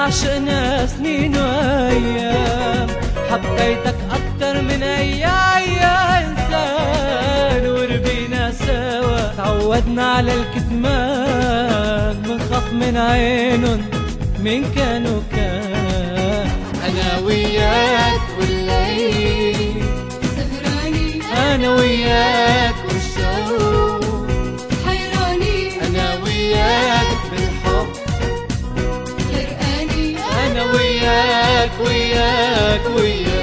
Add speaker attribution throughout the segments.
Speaker 1: عشقنا سنين وايام، حبيتك اكتر من اي انسان، وربينا سوا تعودنا على الكتمان، منخاف من عينن مين كانوا كان. انا وياك والليل سهراني، انا وياك والشوق حيراني، انا وياك بالحب غرقاني، انا وياك وياك وياك.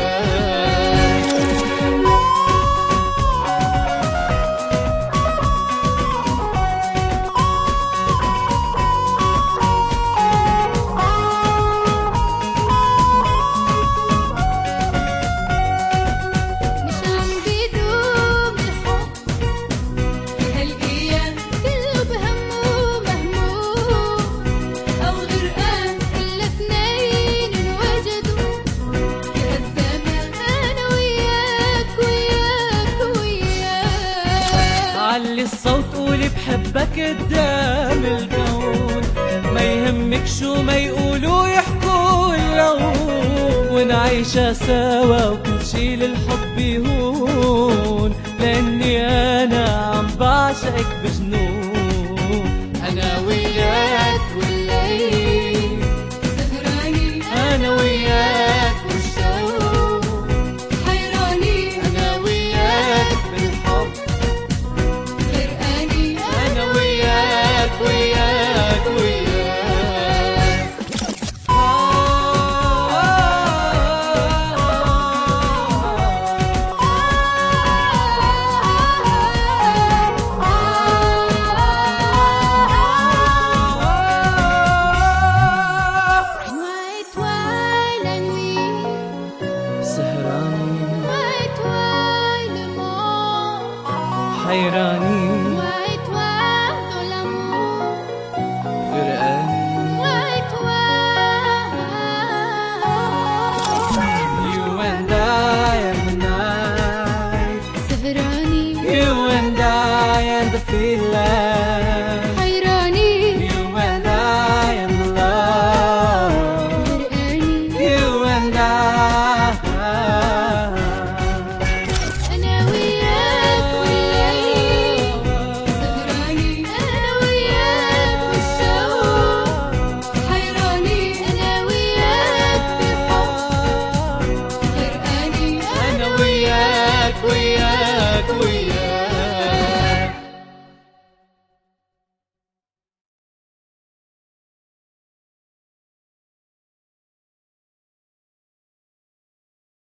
Speaker 1: علي الصوت قولي بحبك قدام الكون، ما يهمك شو ما يقولوا يحكوا اللون، ونعيشها سوا وكل شي للحب يهون، لاني انا عم بعشقك بجنون. انا وياك والليل سهراني، انا وياك